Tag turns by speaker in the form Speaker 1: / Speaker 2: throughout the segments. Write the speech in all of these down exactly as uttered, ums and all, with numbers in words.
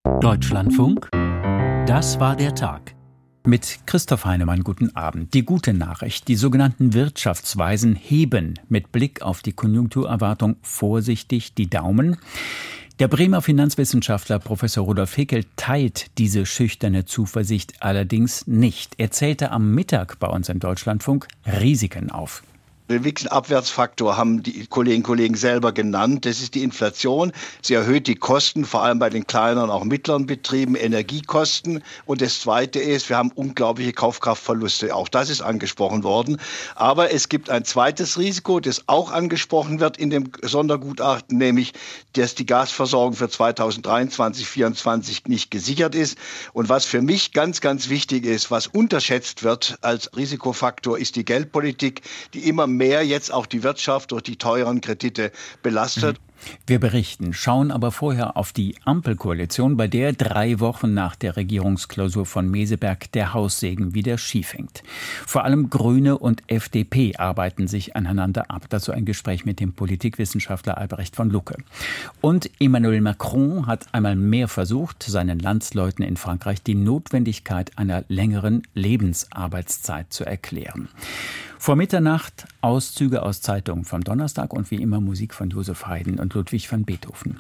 Speaker 1: Deutschlandfunk, das war der Tag. Mit Christoph Heinemann, guten Abend. Die gute Nachricht, die sogenannten Wirtschaftsweisen heben mit Blick auf die Konjunkturerwartung vorsichtig die Daumen. Der Bremer Finanzwissenschaftler Professor Rudolf Hickel teilt diese schüchterne Zuversicht allerdings nicht. Er zählte am Mittag bei uns im Deutschlandfunk Risiken auf.
Speaker 2: Den wichtigsten Abwärtsfaktor haben die Kolleginnen und Kollegen selber genannt. Das ist die Inflation. Sie erhöht die Kosten, vor allem bei den kleineren und auch mittleren Betrieben, Energiekosten. Und das Zweite ist, wir haben unglaubliche Kaufkraftverluste. Auch das ist angesprochen worden. Aber es gibt ein zweites Risiko, das auch angesprochen wird in dem Sondergutachten, nämlich, dass die Gasversorgung für zweitausenddreiundzwanzig, vierundzwanzig nicht gesichert ist. Und was für mich ganz, ganz wichtig ist, was unterschätzt wird als Risikofaktor, ist die Geldpolitik, die immer mehr mehr jetzt auch die Wirtschaft durch die teuren Kredite belastet.
Speaker 1: Wir berichten, schauen aber vorher auf die Ampelkoalition, bei der drei Wochen nach der Regierungsklausur von Meseberg der Haussegen wieder schief hängt. Vor allem Grüne und F D P arbeiten sich aneinander ab. Dazu ein Gespräch mit dem Politikwissenschaftler Albrecht von Lucke. Und Emmanuel Macron hat einmal mehr versucht, seinen Landsleuten in Frankreich die Notwendigkeit einer längeren Lebensarbeitszeit zu erklären. Vor Mitternacht Auszüge aus Zeitungen vom Donnerstag und wie immer Musik von Josef Haydn und Ludwig van Beethoven.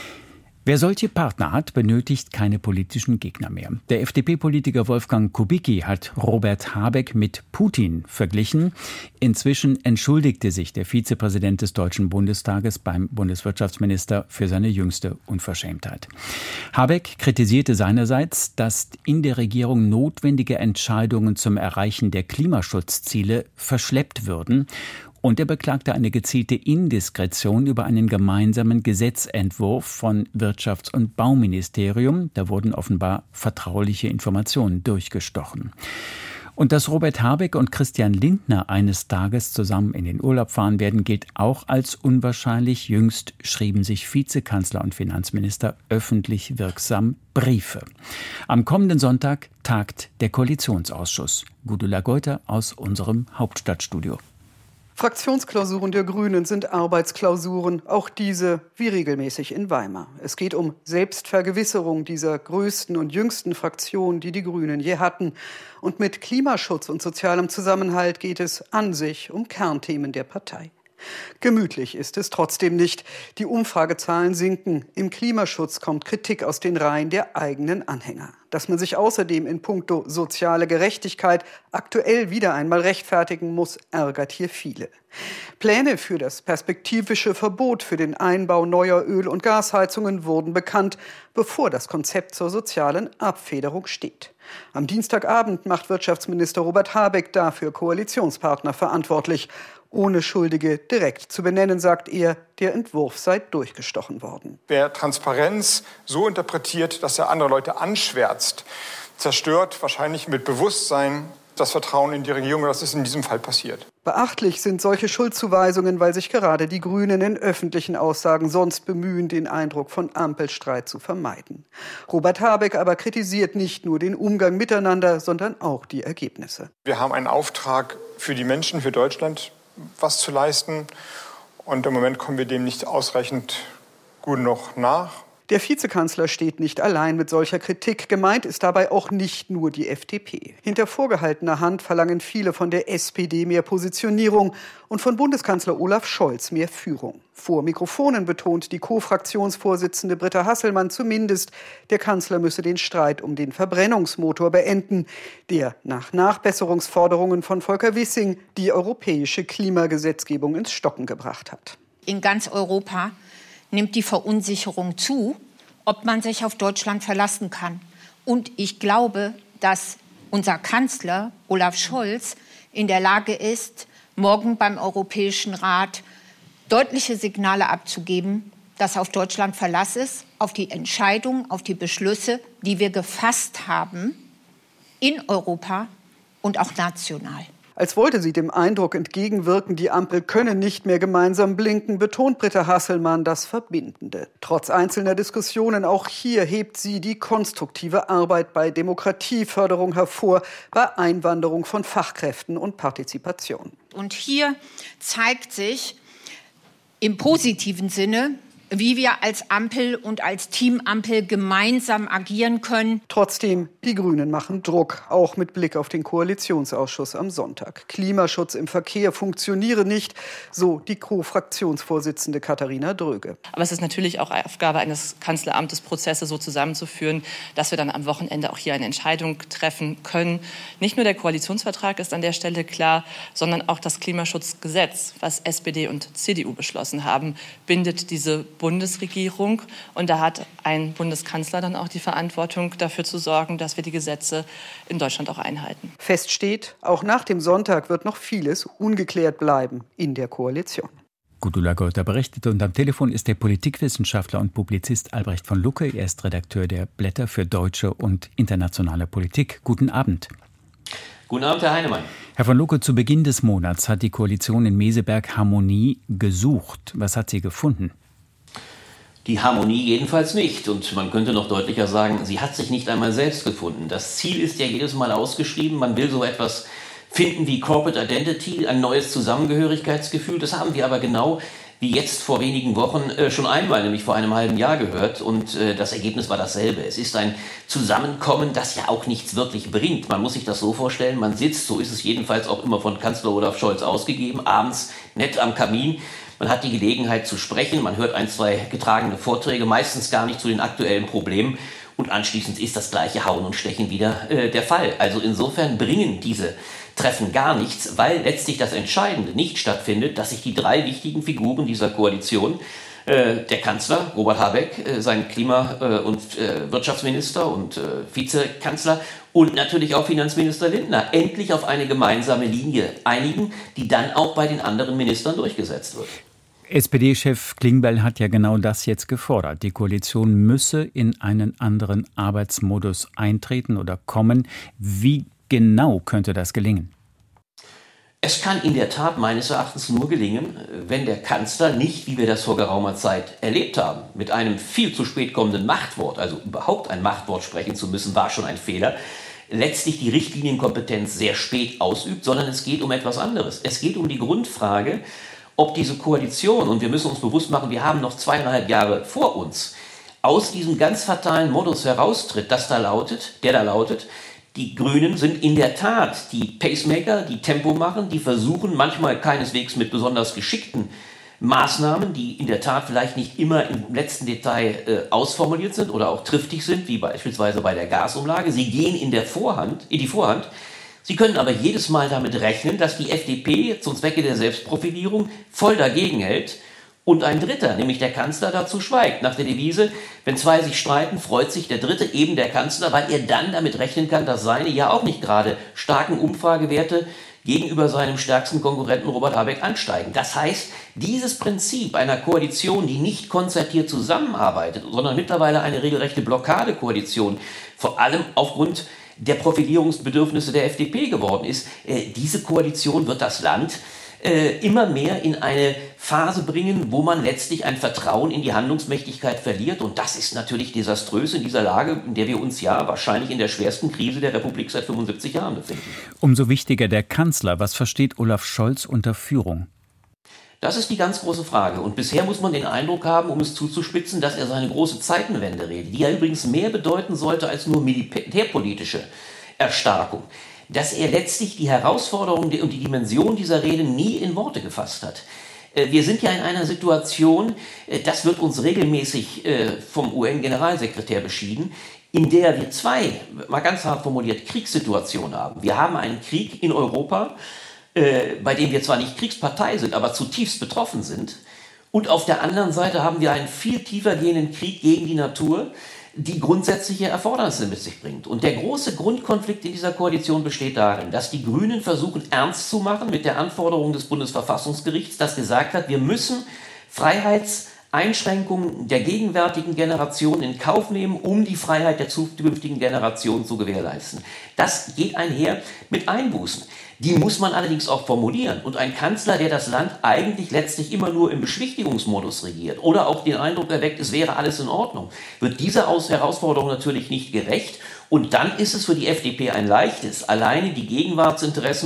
Speaker 1: Wer solche Partner hat, benötigt keine politischen Gegner mehr. Der F D P-Politiker Wolfgang Kubicki hat Robert Habeck mit Putin verglichen. Inzwischen entschuldigte sich der Vizepräsident des Deutschen Bundestages beim Bundeswirtschaftsminister für seine jüngste Unverschämtheit. Habeck kritisierte seinerseits, dass in der Regierung notwendige Entscheidungen zum Erreichen der Klimaschutzziele verschleppt würden. Und er beklagte eine gezielte Indiskretion über einen gemeinsamen Gesetzentwurf von Wirtschafts- und Bauministerium. Da wurden offenbar vertrauliche Informationen durchgestochen. Und dass Robert Habeck und Christian Lindner eines Tages zusammen in den Urlaub fahren werden, gilt auch als unwahrscheinlich. Jüngst schrieben sich Vizekanzler und Finanzminister öffentlich wirksam Briefe. Am kommenden Sonntag tagt der Koalitionsausschuss. Gudula Geuter aus unserem Hauptstadtstudio.
Speaker 3: Fraktionsklausuren der Grünen sind Arbeitsklausuren, auch diese wie regelmäßig in Weimar. Es geht um Selbstvergewisserung dieser größten und jüngsten Fraktion, die die Grünen je hatten. Und mit Klimaschutz und sozialem Zusammenhalt geht es an sich um Kernthemen der Partei. Gemütlich ist es trotzdem nicht. Die Umfragezahlen sinken. Im Klimaschutz kommt Kritik aus den Reihen der eigenen Anhänger. Dass man sich außerdem in puncto soziale Gerechtigkeit aktuell wieder einmal rechtfertigen muss, ärgert hier viele. Pläne für das perspektivische Verbot für den Einbau neuer Öl- und Gasheizungen wurden bekannt, bevor das Konzept zur sozialen Abfederung steht. Am Dienstagabend macht Wirtschaftsminister Robert Habeck dafür Koalitionspartner verantwortlich. Ohne Schuldige direkt zu benennen, sagt er, der Entwurf sei durchgestochen worden.
Speaker 4: Wer Transparenz so interpretiert, dass er andere Leute anschwärzt, zerstört wahrscheinlich mit Bewusstsein das Vertrauen in die Regierung. Das ist in diesem Fall passiert.
Speaker 3: Beachtlich sind solche Schuldzuweisungen, weil sich gerade die Grünen in öffentlichen Aussagen sonst bemühen, den Eindruck von Ampelstreit zu vermeiden. Robert Habeck aber kritisiert nicht nur den Umgang miteinander, sondern auch die Ergebnisse.
Speaker 4: Wir haben einen Auftrag für die Menschen, für Deutschland, was zu leisten. Und im Moment kommen wir dem nicht ausreichend gut noch nach.
Speaker 3: Der Vizekanzler steht nicht allein mit solcher Kritik. Gemeint ist dabei auch nicht nur die F D P. Hinter vorgehaltener Hand verlangen viele von der S P D mehr Positionierung und von Bundeskanzler Olaf Scholz mehr Führung. Vor Mikrofonen betont die Co-Fraktionsvorsitzende Britta Hasselmann zumindest, der Kanzler müsse den Streit um den Verbrennungsmotor beenden, der nach Nachbesserungsforderungen von Volker Wissing die europäische Klimagesetzgebung ins Stocken gebracht hat.
Speaker 5: In ganz Europa nimmt die Verunsicherung zu, ob man sich auf Deutschland verlassen kann. Und ich glaube, dass unser Kanzler Olaf Scholz in der Lage ist, morgen beim Europäischen Rat deutliche Signale abzugeben, dass auf Deutschland Verlass ist, auf die Entscheidungen, auf die Beschlüsse, die wir gefasst haben in Europa und auch national.
Speaker 3: Als wollte sie dem Eindruck entgegenwirken, die Ampel könne nicht mehr gemeinsam blinken, betont Britta Hasselmann das Verbindende. Trotz einzelner Diskussionen, auch hier hebt sie die konstruktive Arbeit bei Demokratieförderung hervor, bei Einwanderung von Fachkräften und Partizipation.
Speaker 5: Und hier zeigt sich im positiven Sinne wie wir als Ampel und als Team Ampel gemeinsam agieren können.
Speaker 3: Trotzdem, die Grünen machen Druck, auch mit Blick auf den Koalitionsausschuss am Sonntag. Klimaschutz im Verkehr funktioniere nicht, so die Co-Fraktionsvorsitzende Katharina Dröge.
Speaker 6: Aber es ist natürlich auch Aufgabe eines Kanzleramtes, Prozesse so zusammenzuführen, dass wir dann am Wochenende auch hier eine Entscheidung treffen können. Nicht nur der Koalitionsvertrag ist an der Stelle klar, sondern auch das Klimaschutzgesetz, was S P D und C D U beschlossen haben, bindet diese Bundesregierung. Und da hat ein Bundeskanzler dann auch die Verantwortung, dafür zu sorgen, dass wir die Gesetze in Deutschland auch einhalten.
Speaker 3: Fest steht, auch nach dem Sonntag wird noch vieles ungeklärt bleiben in der Koalition.
Speaker 1: Gudula Golter berichtet und am Telefon ist der Politikwissenschaftler und Publizist Albrecht von Lucke. Er ist Redakteur der Blätter für deutsche und internationale Politik. Guten Abend.
Speaker 7: Guten Abend, Herr Heinemann.
Speaker 1: Herr von Lucke, zu Beginn des Monats hat die Koalition in Meseberg Harmonie gesucht. Was hat sie gefunden?
Speaker 7: Die Harmonie jedenfalls nicht. Und man könnte noch deutlicher sagen, sie hat sich nicht einmal selbst gefunden. Das Ziel ist ja jedes Mal ausgeschrieben. Man will so etwas finden wie Corporate Identity, ein neues Zusammengehörigkeitsgefühl. Das haben wir aber genau wie jetzt vor wenigen Wochen äh, schon einmal, nämlich vor einem halben Jahr gehört. Und äh, das Ergebnis war dasselbe. Es ist ein Zusammenkommen, das ja auch nichts wirklich bringt. Man muss sich das so vorstellen, man sitzt, so ist es jedenfalls auch immer von Kanzler Olaf Scholz ausgegeben, abends nett am Kamin. Man hat die Gelegenheit zu sprechen, man hört ein, zwei getragene Vorträge, meistens gar nicht zu den aktuellen Problemen. Und anschließend ist das gleiche Hauen und Stechen wieder äh, der Fall. Also insofern bringen diese Treffen gar nichts, weil letztlich das Entscheidende nicht stattfindet, dass sich die drei wichtigen Figuren dieser Koalition, äh, der Kanzler Robert Habeck, äh, sein Klima- äh, und äh, Wirtschaftsminister und äh, Vizekanzler und natürlich auch Finanzminister Lindner, endlich auf eine gemeinsame Linie einigen, die dann auch bei den anderen Ministern durchgesetzt wird.
Speaker 1: S P D-Chef Klingbeil hat ja genau das jetzt gefordert. Die Koalition müsse in einen anderen Arbeitsmodus eintreten oder kommen. Wie genau könnte das gelingen?
Speaker 7: Es kann in der Tat meines Erachtens nur gelingen, wenn der Kanzler nicht, wie wir das vor geraumer Zeit erlebt haben, mit einem viel zu spät kommenden Machtwort, also überhaupt ein Machtwort sprechen zu müssen, war schon ein Fehler, letztlich die Richtlinienkompetenz sehr spät ausübt, sondern es geht um etwas anderes. Es geht um die Grundfrage, ob diese Koalition, und wir müssen uns bewusst machen, wir haben noch zweieinhalb Jahre vor uns, aus diesem ganz fatalen Modus heraustritt, das da lautet, der da lautet, die Grünen sind in der Tat die Pacemaker, die Tempo machen, die versuchen, manchmal keineswegs mit besonders geschickten Maßnahmen, die in der Tat vielleicht nicht immer im letzten Detail äh, ausformuliert sind oder auch triftig sind, wie beispielsweise bei der Gasumlage. Sie gehen in der Vorhand, in die Vorhand. Sie können aber jedes Mal damit rechnen, dass die F D P zum Zwecke der Selbstprofilierung voll dagegen hält und ein Dritter, nämlich der Kanzler, dazu schweigt. Nach der Devise, wenn zwei sich streiten, freut sich der Dritte, eben der Kanzler, weil er dann damit rechnen kann, dass seine ja auch nicht gerade starken Umfragewerte gegenüber seinem stärksten Konkurrenten Robert Habeck ansteigen. Das heißt, dieses Prinzip einer Koalition, die nicht konzertiert zusammenarbeitet, sondern mittlerweile eine regelrechte Blockadekoalition, vor allem aufgrund der Profilierungsbedürfnisse der F D P geworden ist, äh, diese Koalition wird das Land äh, immer mehr in eine Phase bringen, wo man letztlich ein Vertrauen in die Handlungsmächtigkeit verliert. Und das ist natürlich desaströs in dieser Lage, in der wir uns ja wahrscheinlich in der schwersten Krise der Republik seit fünfundsiebzig Jahren befinden.
Speaker 1: Umso wichtiger der Kanzler. Was versteht Olaf Scholz unter Führung?
Speaker 7: Das ist die ganz große Frage. Und bisher muss man den Eindruck haben, um es zuzuspitzen, dass er seine große Zeitenwende-Rede, die ja übrigens mehr bedeuten sollte als nur militärpolitische Erstarkung, dass er letztlich die Herausforderung und die Dimension dieser Rede nie in Worte gefasst hat. Wir sind ja in einer Situation, das wird uns regelmäßig vom U N-Generalsekretär beschieden, in der wir zwei, mal ganz hart formuliert, Kriegssituationen haben. Wir haben einen Krieg in Europa, Äh, bei dem wir zwar nicht Kriegspartei sind, aber zutiefst betroffen sind. Und auf der anderen Seite haben wir einen viel tiefer gehenden Krieg gegen die Natur, die grundsätzliche Erfordernisse mit sich bringt. Und der große Grundkonflikt in dieser Koalition besteht darin, dass die Grünen versuchen, ernst zu machen mit der Anforderung des Bundesverfassungsgerichts, das gesagt hat, wir müssen Freiheitseinschränkungen der gegenwärtigen Generation in Kauf nehmen, um die Freiheit der zukünftigen Generation zu gewährleisten. Das geht einher mit Einbußen. Die muss man allerdings auch formulieren. Und ein Kanzler, der das Land eigentlich letztlich immer nur im Beschwichtigungsmodus regiert oder auch den Eindruck erweckt, es wäre alles in Ordnung, wird dieser Herausforderung natürlich nicht gerecht. Und dann ist es für die F D P ein leichtes, alleine die Gegenwartsinteressen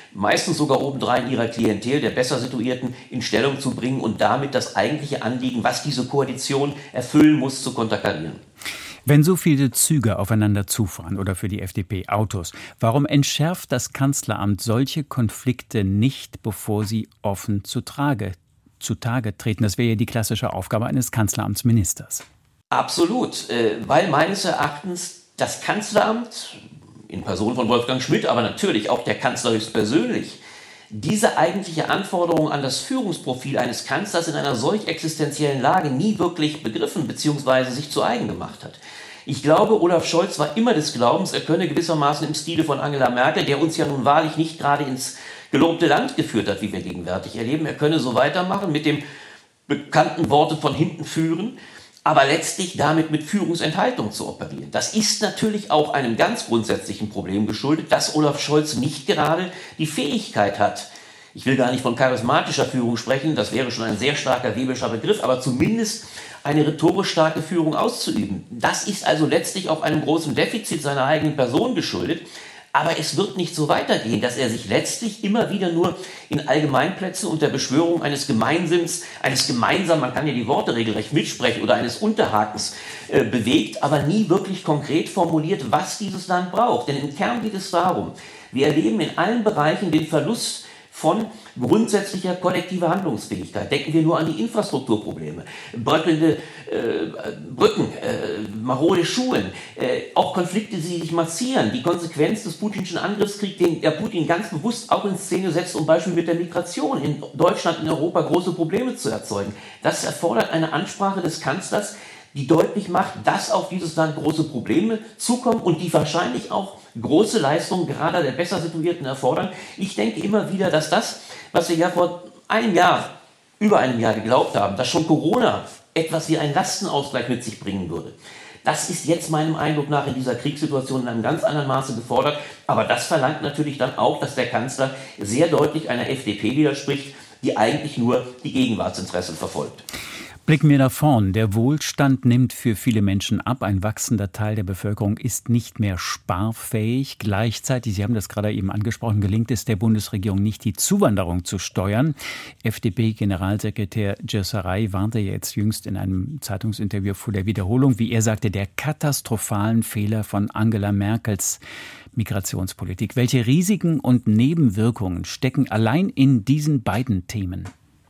Speaker 7: meistens sogar obendrein ihrer Klientel, der besser Situierten, in Stellung zu bringen und damit das eigentliche Anliegen, was diese Koalition erfüllen muss, zu konterkarieren.
Speaker 1: Wenn so viele Züge aufeinander zufahren oder für die F D P Autos, warum entschärft das Kanzleramt solche Konflikte nicht, bevor sie offen zutage, zutage treten? Das wäre ja die klassische Aufgabe eines Kanzleramtsministers.
Speaker 7: Absolut, weil meines Erachtens das Kanzleramt, in Person von Wolfgang Schmidt, aber natürlich auch der Kanzler höchstpersönlich, diese eigentliche Anforderung an das Führungsprofil eines Kanzlers in einer solch existenziellen Lage nie wirklich begriffen bzw. sich zu eigen gemacht hat. Ich glaube, Olaf Scholz war immer des Glaubens, er könne gewissermaßen im Stile von Angela Merkel, der uns ja nun wahrlich nicht gerade ins gelobte Land geführt hat, wie wir gegenwärtig erleben, er könne so weitermachen mit dem bekannten Worte von hinten führen, aber letztlich damit mit Führungsenthaltung zu operieren. Das ist natürlich auch einem ganz grundsätzlichen Problem geschuldet, dass Olaf Scholz nicht gerade die Fähigkeit hat, ich will gar nicht von charismatischer Führung sprechen, das wäre schon ein sehr starker webischer Begriff, aber zumindest eine rhetorisch starke Führung auszuüben. Das ist also letztlich auch einem großen Defizit seiner eigenen Person geschuldet. Aber es wird nicht so weitergehen, dass er sich letztlich immer wieder nur in Allgemeinplätzen und der Beschwörung eines Gemeinsinns, eines gemeinsamen, man kann ja die Worte regelrecht mitsprechen, oder eines Unterhakens äh, bewegt, aber nie wirklich konkret formuliert, was dieses Land braucht. Denn im Kern geht es darum, wir erleben in allen Bereichen den Verlust von grundsätzlicher kollektiver Handlungsfähigkeit. Denken wir nur an die Infrastrukturprobleme, bröckelnde äh, Brücken, äh, marode Schulen, äh, auch Konflikte, die sich massieren. Die Konsequenz des putinschen Angriffskriegs, den der Putin ganz bewusst auch in Szene setzt, um Beispiel mit der Migration in Deutschland, in Europa große Probleme zu erzeugen. Das erfordert eine Ansprache des Kanzlers, die deutlich macht, dass auf dieses Land große Probleme zukommen und die wahrscheinlich auch große Leistungen gerade der besser Situierten erfordern. Ich denke immer wieder, dass das, was wir ja vor einem Jahr, über einem Jahr geglaubt haben, dass schon Corona etwas wie einen Lastenausgleich mit sich bringen würde, das ist jetzt meinem Eindruck nach in dieser Kriegssituation in einem ganz anderen Maße gefordert. Aber das verlangt natürlich dann auch, dass der Kanzler sehr deutlich einer F D P widerspricht, die eigentlich nur die Gegenwartsinteressen verfolgt.
Speaker 1: Blicken wir nach vorn. Der Wohlstand nimmt für viele Menschen ab. Ein wachsender Teil der Bevölkerung ist nicht mehr sparfähig. Gleichzeitig, Sie haben das gerade eben angesprochen, gelingt es der Bundesregierung nicht, die Zuwanderung zu steuern. F D P-Generalsekretär Geceray warnte jetzt jüngst in einem Zeitungsinterview vor der Wiederholung, wie er sagte, der katastrophalen Fehler von Angela Merkels Migrationspolitik. Welche Risiken und Nebenwirkungen stecken allein in diesen beiden Themen?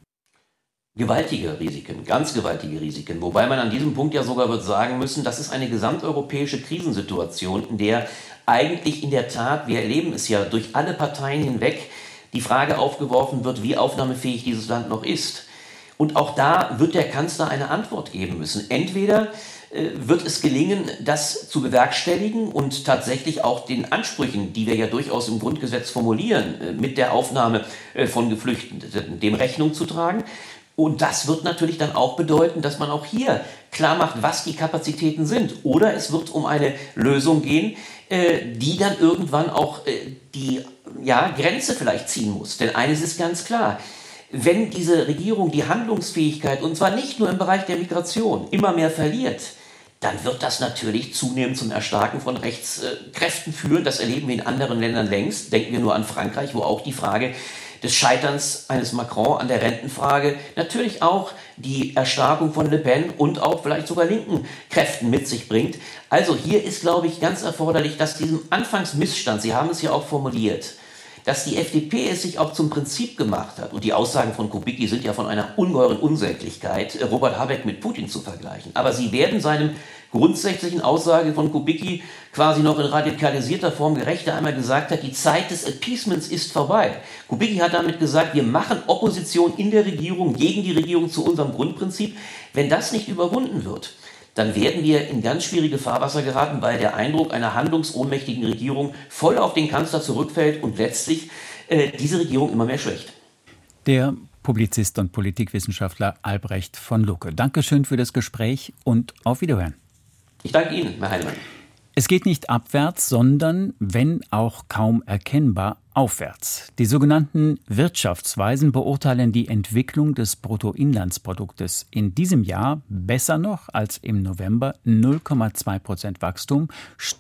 Speaker 7: Gewaltige Risiken, ganz gewaltige Risiken. Wobei man an diesem Punkt ja sogar wird sagen müssen, das ist eine gesamteuropäische Krisensituation, in der eigentlich in der Tat, wir erleben es ja durch alle Parteien hinweg, die Frage aufgeworfen wird, wie aufnahmefähig dieses Land noch ist. Und auch da wird der Kanzler eine Antwort geben müssen. Entweder äh, wird es gelingen, das zu bewerkstelligen und tatsächlich auch den Ansprüchen, die wir ja durchaus im Grundgesetz formulieren, äh, mit der Aufnahme äh, von Geflüchteten, dem Rechnung zu tragen. Und das wird natürlich dann auch bedeuten, dass man auch hier klar macht, was die Kapazitäten sind. Oder es wird um eine Lösung gehen, die dann irgendwann auch die ja, Grenze vielleicht ziehen muss. Denn eines ist ganz klar, wenn diese Regierung die Handlungsfähigkeit, und zwar nicht nur im Bereich der Migration, immer mehr verliert, dann wird das natürlich zunehmend zum Erstarken von Rechtskräften führen. Das erleben wir in anderen Ländern längst. Denken wir nur an Frankreich, wo auch die Frage des Scheiterns eines Macron an der Rentenfrage natürlich auch die Erstarkung von Le Pen und auch vielleicht sogar linken Kräften mit sich bringt. Also hier ist, glaube ich, ganz erforderlich, dass diesem Anfangsmissstand, Sie haben es ja auch formuliert, dass die F D P es sich auch zum Prinzip gemacht hat. Und die Aussagen von Kubicki sind ja von einer ungeheuren Unsäglichkeit, Robert Habeck mit Putin zu vergleichen. Aber sie werden seinem grundsätzlichen Aussage von Kubicki quasi noch in radikalisierter Form gerecht, der einmal gesagt hat, die Zeit des Appeasements ist vorbei. Kubicki hat damit gesagt, wir machen Opposition in der Regierung, gegen die Regierung zu unserem Grundprinzip. Wenn das nicht überwunden wird, dann werden wir in ganz schwierige Fahrwasser geraten, weil der Eindruck einer handlungsohnmächtigen Regierung voll auf den Kanzler zurückfällt und letztlich äh, diese Regierung immer mehr schwächt.
Speaker 1: Der Publizist und Politikwissenschaftler Albrecht von Lucke. Dankeschön für das Gespräch und auf Wiederhören.
Speaker 7: Ich danke Ihnen, Herr Heinemann.
Speaker 1: Es geht nicht abwärts, sondern, wenn auch kaum erkennbar, aufwärts. Die sogenannten Wirtschaftsweisen beurteilen die Entwicklung des Bruttoinlandsproduktes in diesem Jahr besser noch als im November null Komma zwei Prozent Wachstum statt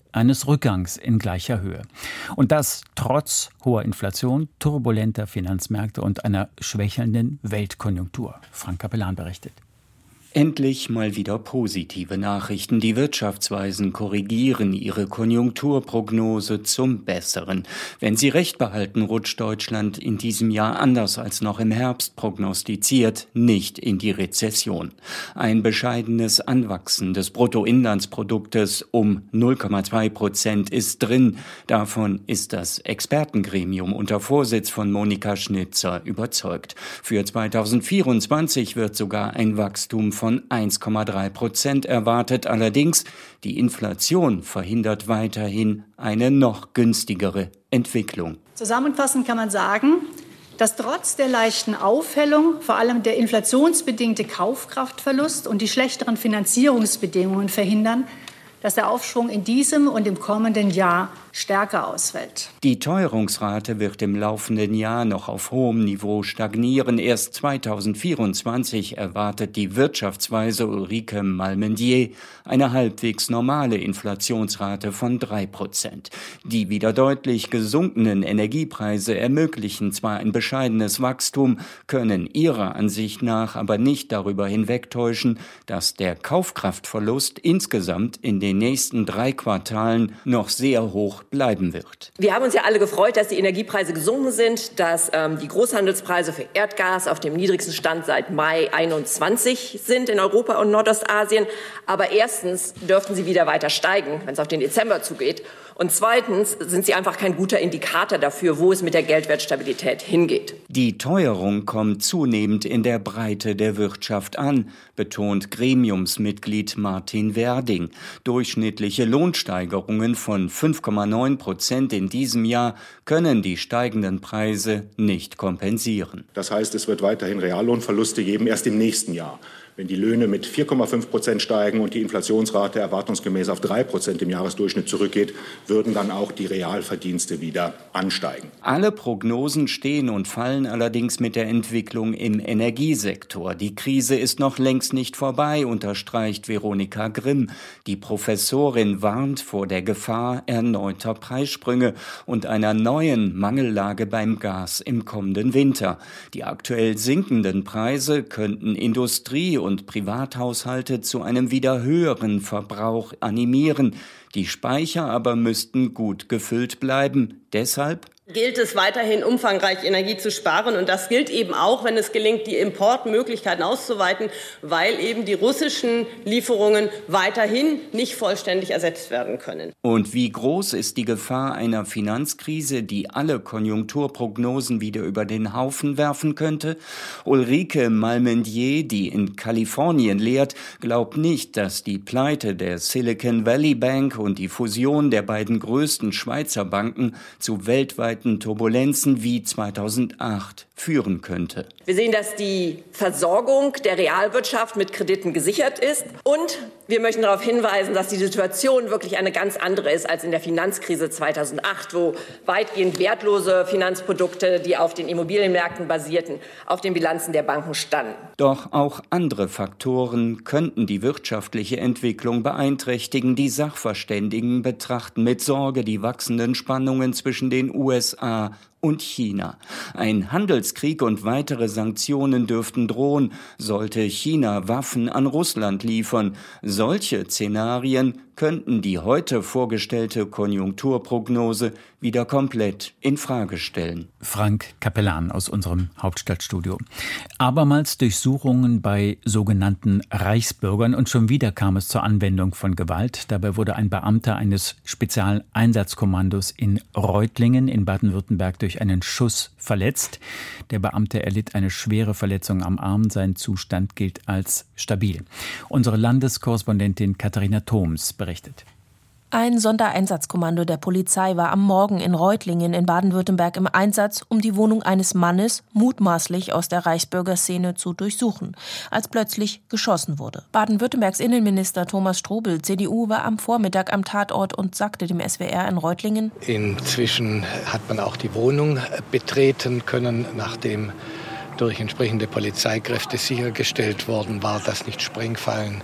Speaker 1: eines Rückgangs in gleicher Höhe. Und das trotz hoher Inflation, turbulenter Finanzmärkte und einer schwächelnden Weltkonjunktur. Frank Capellan berichtet.
Speaker 8: Endlich mal wieder positive Nachrichten. Die Wirtschaftsweisen korrigieren ihre Konjunkturprognose zum Besseren. Wenn sie recht behalten, rutscht Deutschland in diesem Jahr anders als noch im Herbst prognostiziert nicht in die Rezession. Ein bescheidenes Anwachsen des Bruttoinlandsproduktes um null Komma zwei Prozent ist drin. Davon ist das Expertengremium unter Vorsitz von Monika Schnitzer überzeugt. Für zweitausendvierundzwanzig wird sogar ein Wachstum von eins Komma drei Prozent erwartet. Allerdings, die Inflation verhindert weiterhin eine noch günstigere Entwicklung.
Speaker 9: Zusammenfassend kann man sagen, dass trotz der leichten Aufhellung vor allem der inflationsbedingte Kaufkraftverlust und die schlechteren Finanzierungsbedingungen verhindern, dass der Aufschwung in diesem und im kommenden Jahr stärker ausfällt.
Speaker 8: Die Teuerungsrate wird im laufenden Jahr noch auf hohem Niveau stagnieren. Erst zweitausendvierundzwanzig erwartet die Wirtschaftsweise Ulrike Malmendier eine halbwegs normale Inflationsrate von drei Prozent. Die wieder deutlich gesunkenen Energiepreise ermöglichen zwar ein bescheidenes Wachstum, können ihrer Ansicht nach aber nicht darüber hinwegtäuschen, dass der Kaufkraftverlust insgesamt in den nächsten drei Quartalen noch sehr hoch bleiben wird.
Speaker 10: Wir haben uns ja alle gefreut, dass die Energiepreise gesunken sind, dass ähm, die Großhandelspreise für Erdgas auf dem niedrigsten Stand seit Mai einundzwanzig sind in Europa und Nordostasien. Aber erstens dürften sie wieder weiter steigen, wenn es auf den Dezember zugeht. Und zweitens sind sie einfach kein guter Indikator dafür, wo es mit der Geldwertstabilität hingeht.
Speaker 8: Die Teuerung kommt zunehmend in der Breite der Wirtschaft an, betont Gremiumsmitglied Martin Werding. Durchschnittliche Lohnsteigerungen von fünf Komma neun Prozent in diesem Jahr können die steigenden Preise nicht kompensieren.
Speaker 11: Das heißt, es wird weiterhin Reallohnverluste geben, erst im nächsten Jahr. Wenn die Löhne mit vier Komma fünf Prozent steigen und die Inflationsrate erwartungsgemäß auf drei Prozent im Jahresdurchschnitt zurückgeht, würden dann auch die Realverdienste wieder ansteigen.
Speaker 8: Alle Prognosen stehen und fallen allerdings mit der Entwicklung im Energiesektor. Die Krise ist noch längst nicht vorbei, unterstreicht Veronika Grimm. Die Professorin warnt vor der Gefahr erneuter Preissprünge und einer neuen Mangellage beim Gas im kommenden Winter. Die aktuell sinkenden Preise könnten Industrie und und Privathaushalte zu einem wieder höheren Verbrauch animieren. Die Speicher aber müssten gut gefüllt bleiben. Deshalb
Speaker 12: gilt es weiterhin, umfangreich Energie zu sparen. Und das gilt eben auch, wenn es gelingt, die Importmöglichkeiten auszuweiten, weil eben die russischen Lieferungen weiterhin nicht vollständig ersetzt werden können.
Speaker 8: Und wie groß ist die Gefahr einer Finanzkrise, die alle Konjunkturprognosen wieder über den Haufen werfen könnte? Ulrike Malmendier, die in Kalifornien lehrt, glaubt nicht, dass die Pleite der Silicon Valley Bank und die Fusion der beiden größten Schweizer Banken zu weltweiten Turbulenzen wie zweitausendacht führen könnte.
Speaker 10: Wir sehen, dass die Versorgung der Realwirtschaft mit Krediten gesichert ist. Und wir möchten darauf hinweisen, dass die Situation wirklich eine ganz andere ist als in der Finanzkrise zweitausendacht, wo weitgehend wertlose Finanzprodukte, die auf den Immobilienmärkten basierten, auf den Bilanzen der Banken standen.
Speaker 8: Doch auch andere Faktoren könnten die wirtschaftliche Entwicklung beeinträchtigen. Die Sachverständigen betrachten mit Sorge die wachsenden Spannungen zwischen den U S A und China. Ein Handelskrieg und weitere Sanktionen dürften drohen, sollte China Waffen an Russland liefern. Solche Szenarien könnten die heute vorgestellte Konjunkturprognose wieder komplett in Frage stellen.
Speaker 1: Frank Capellan aus unserem Hauptstadtstudio. Abermals Durchsuchungen bei sogenannten Reichsbürgern und schon wieder kam es zur Anwendung von Gewalt. Dabei wurde ein Beamter eines Spezialeinsatzkommandos in Reutlingen in Baden-Württemberg durch einen Schuss verletzt. Der Beamte erlitt eine schwere Verletzung am Arm. Sein Zustand gilt als stabil. Unsere Landeskorrespondentin Katharina Thoms berichtet.
Speaker 13: Ein Sondereinsatzkommando der Polizei war am Morgen in Reutlingen in Baden-Württemberg im Einsatz, um die Wohnung eines Mannes, mutmaßlich aus der Reichsbürgerszene, zu durchsuchen, als plötzlich geschossen wurde. Baden-Württembergs Innenminister Thomas Strobel, C D U, war am Vormittag am Tatort und sagte dem S W R in Reutlingen:
Speaker 14: Inzwischen hat man auch die Wohnung betreten können, nachdem durch entsprechende Polizeikräfte sichergestellt worden war, dass nicht Sprengfallen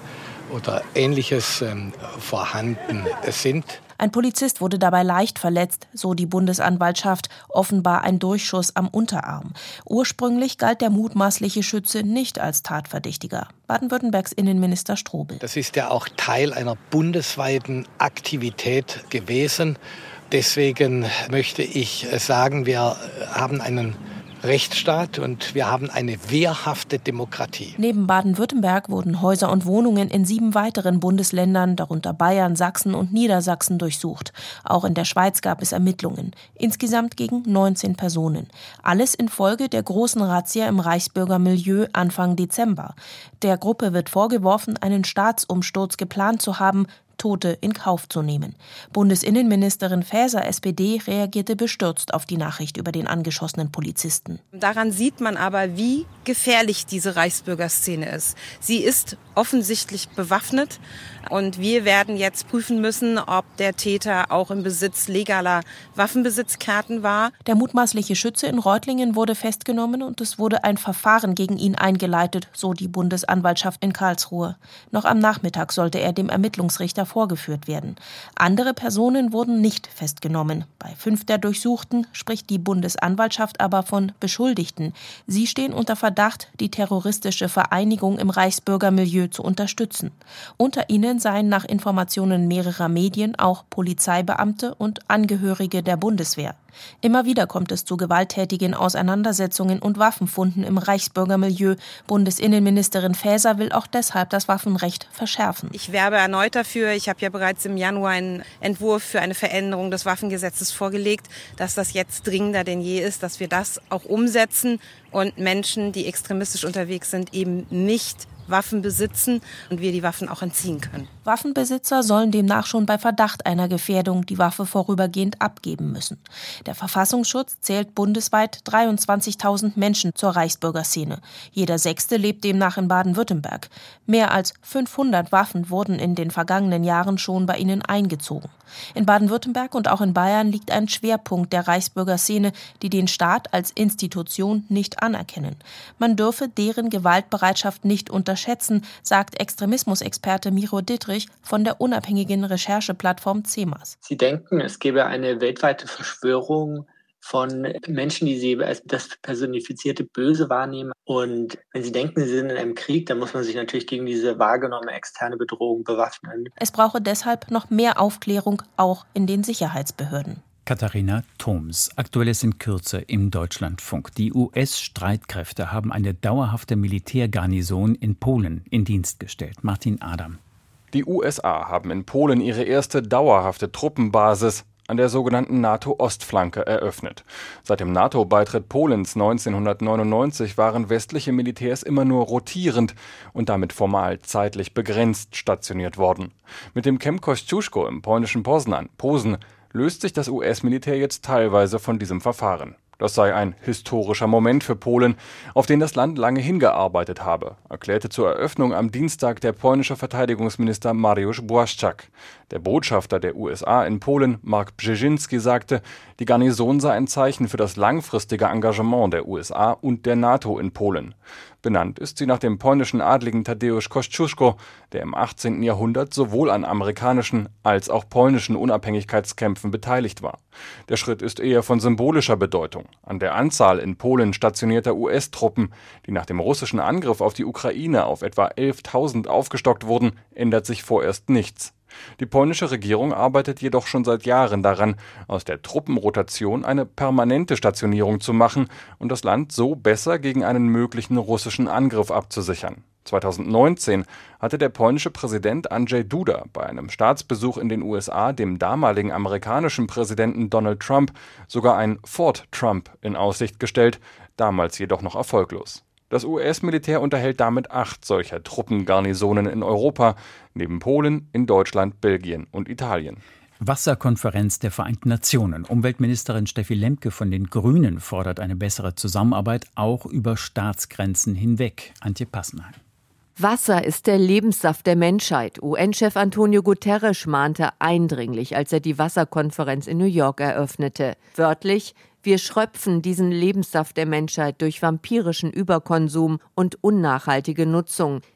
Speaker 14: oder Ähnliches ähm, vorhanden sind.
Speaker 13: Ein Polizist wurde dabei leicht verletzt, so die Bundesanwaltschaft, offenbar ein Durchschuss am Unterarm. Ursprünglich galt der mutmaßliche Schütze nicht als Tatverdächtiger. Baden-Württembergs Innenminister Strobel.
Speaker 14: Das ist ja auch Teil einer bundesweiten Aktivität gewesen. Deswegen möchte ich sagen, wir haben einen Rechtsstaat und wir haben eine wehrhafte Demokratie.
Speaker 13: Neben Baden-Württemberg wurden Häuser und Wohnungen in sieben weiteren Bundesländern, darunter Bayern, Sachsen und Niedersachsen, durchsucht. Auch in der Schweiz gab es Ermittlungen. Insgesamt gegen neunzehn Personen. Alles infolge der großen Razzia im Reichsbürger Milieu Anfang Dezember. Der Gruppe wird vorgeworfen, einen Staatsumsturz geplant zu haben, Tote in Kauf zu nehmen. Bundesinnenministerin Faeser, S P D, reagierte bestürzt auf die Nachricht über den angeschossenen Polizisten.
Speaker 15: Daran sieht man aber, wie gefährlich diese Reichsbürgerszene ist. Sie ist offensichtlich bewaffnet und wir werden jetzt prüfen müssen, ob der Täter auch im Besitz legaler Waffenbesitzkarten war.
Speaker 13: Der mutmaßliche Schütze in Reutlingen wurde festgenommen und es wurde ein Verfahren gegen ihn eingeleitet, so die Bundesanwaltschaft in Karlsruhe. Noch am Nachmittag sollte er dem Ermittlungsrichter vorgeführt werden. Andere Personen wurden nicht festgenommen. Bei fünf der Durchsuchten spricht die Bundesanwaltschaft aber von Beschuldigten. Sie stehen unter Verdacht, die terroristische Vereinigung im Reichsbürgermilieu zu unterstützen. Unter ihnen seien nach Informationen mehrerer Medien auch Polizeibeamte und Angehörige der Bundeswehr. Immer wieder kommt es zu gewalttätigen Auseinandersetzungen und Waffenfunden im Reichsbürgermilieu. Bundesinnenministerin Faeser will auch deshalb das Waffenrecht verschärfen.
Speaker 15: Ich werbe erneut dafür. Ich habe ja bereits im Januar einen Entwurf für eine Veränderung des Waffengesetzes vorgelegt, dass das jetzt dringender denn je ist, dass wir das auch umsetzen und Menschen, die extremistisch unterwegs sind, eben nicht Waffen besitzen und wir die Waffen auch entziehen können.
Speaker 13: Waffenbesitzer sollen demnach schon bei Verdacht einer Gefährdung die Waffe vorübergehend abgeben müssen. Der Verfassungsschutz zählt bundesweit dreiundzwanzigtausend Menschen zur Reichsbürgerszene. Jeder Sechste lebt demnach in Baden-Württemberg. Mehr als fünfhundert Waffen wurden in den vergangenen Jahren schon bei ihnen eingezogen. In Baden-Württemberg und auch in Bayern liegt ein Schwerpunkt der Reichsbürgerszene, die den Staat als Institution nicht anerkennen. Man dürfe deren Gewaltbereitschaft nicht unterschätzen, sagt Extremismusexperte Miro Dittrich von der unabhängigen Rechercheplattform C E M A S.
Speaker 16: Sie denken, es gäbe eine weltweite Verschwörung von Menschen, die sie als das personifizierte Böse wahrnehmen. Und wenn sie denken, sie sind in einem Krieg, dann muss man sich natürlich gegen diese wahrgenommene externe Bedrohung bewaffnen.
Speaker 13: Es brauche deshalb noch mehr Aufklärung, auch in den Sicherheitsbehörden.
Speaker 1: Katharina Thoms. Aktuelles in Kürze im Deutschlandfunk. Die U S-Streitkräfte haben eine dauerhafte Militärgarnison in Polen in Dienst gestellt. Martin Adam.
Speaker 17: Die U S A haben in Polen ihre erste dauerhafte Truppenbasis an der sogenannten NATO-Ostflanke eröffnet. Seit dem NATO-Beitritt Polens neunzehnhundertneunundneunzig waren westliche Militärs immer nur rotierend und damit formal zeitlich begrenzt stationiert worden. Mit dem Camp Kościuszko im polnischen Poznan, Posen, löst sich das U S-Militär jetzt teilweise von diesem Verfahren. Das sei ein historischer Moment für Polen, auf den das Land lange hingearbeitet habe, erklärte zur Eröffnung am Dienstag der polnische Verteidigungsminister Mariusz Błaszczak. Der Botschafter der U S A in Polen, Mark Brzezinski, sagte, die Garnison sei ein Zeichen für das langfristige Engagement der U S A und der NATO in Polen. Benannt ist sie nach dem polnischen Adligen Tadeusz Kościuszko, der im achtzehnten Jahrhundert sowohl an amerikanischen als auch polnischen Unabhängigkeitskämpfen beteiligt war. Der Schritt ist eher von symbolischer Bedeutung. An der Anzahl in Polen stationierter U S-Truppen, die nach dem russischen Angriff auf die Ukraine auf etwa elftausend aufgestockt wurden, ändert sich vorerst nichts. Die polnische Regierung arbeitet jedoch schon seit Jahren daran, aus der Truppenrotation eine permanente Stationierung zu machen und das Land so besser gegen einen möglichen russischen Angriff abzusichern. zweitausendneunzehn hatte der polnische Präsident Andrzej Duda bei einem Staatsbesuch in den U S A dem damaligen amerikanischen Präsidenten Donald Trump sogar ein Fort Trump in Aussicht gestellt, damals jedoch noch erfolglos. Das U S-Militär unterhält damit acht solcher Truppengarnisonen in Europa, neben Polen, in Deutschland, Belgien und Italien.
Speaker 1: Wasserkonferenz der Vereinten Nationen. Umweltministerin Steffi Lemke von den Grünen fordert eine bessere Zusammenarbeit, auch über Staatsgrenzen hinweg. Antje Passenheim.
Speaker 18: Wasser ist der Lebenssaft der Menschheit. U N-Chef Antonio Guterres mahnte eindringlich, als er die Wasserkonferenz in New York eröffnete. Wörtlich: Wir schröpfen diesen Lebenssaft der Menschheit durch vampirischen Überkonsum und unnachhaltige Nutzung.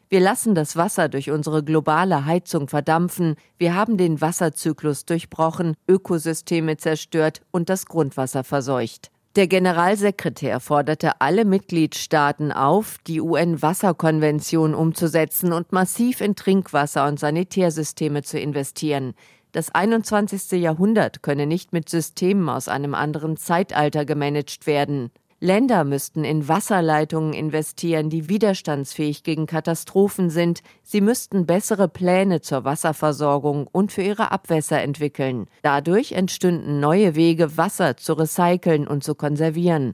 Speaker 18: Wir lassen das Wasser durch unsere globale Heizung verdampfen. Wir haben den Wasserzyklus durchbrochen, Ökosysteme zerstört und das Grundwasser verseucht. Der Generalsekretär forderte alle Mitgliedstaaten auf, die U N-Wasserkonvention umzusetzen und massiv in Trinkwasser- und Sanitärsysteme zu investieren. Das einundzwanzigste Jahrhundert könne nicht mit Systemen aus einem anderen Zeitalter gemanagt werden. Länder müssten in Wasserleitungen investieren, die widerstandsfähig gegen Katastrophen sind. Sie müssten bessere Pläne zur Wasserversorgung und für ihre Abwässer entwickeln. Dadurch entstünden neue Wege, Wasser zu recyceln und zu konservieren.